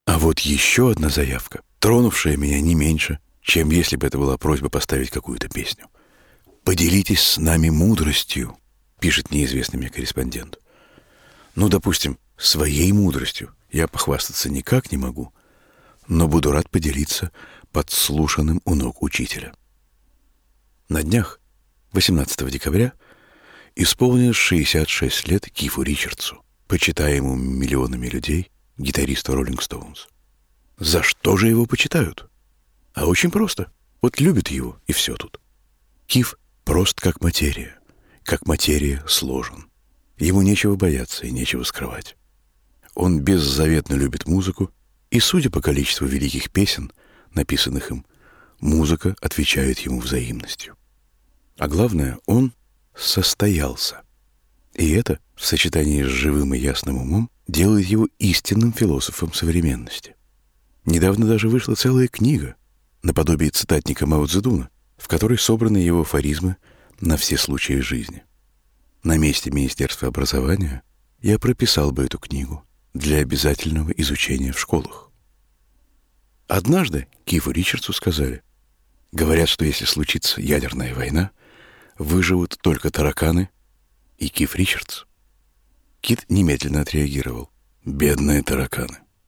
А вот еще одна заявка, тронувшая меня не меньше, чем если бы это была просьба поставить какую-то песню. «Поделитесь с нами мудростью», — пишет неизвестный мне корреспондент. Ну, допустим, своей мудростью я похвастаться никак не могу, но буду рад поделиться подслушанным у ног учителя. На днях, 18 декабря, исполнилось 66 лет Кифу Ричардсу, почитаемому миллионами людей, гитаристу Роллинг Стоунс. За что же его почитают? А очень просто. Вот любят его, и все тут. Киф прост как материя сложен. Ему нечего бояться и нечего скрывать. Он беззаветно любит музыку, и, судя по количеству великих песен, написанных им, музыка отвечает ему взаимностью. А главное, он состоялся. И это, в сочетании с живым и ясным умом, делает его истинным философом современности. Недавно даже вышла целая книга, наподобие цитатника Мао Цзэдуна, в которой собраны его афоризмы на все случаи жизни. На месте Министерства образования я прописал бы эту книгу для обязательного изучения в школах. Однажды Кифу Ричардсу сказали: говорят, что если случится ядерная война, выживут только тараканы и Киф Ричардс. Кит немедленно отреагировал: бедные тараканы.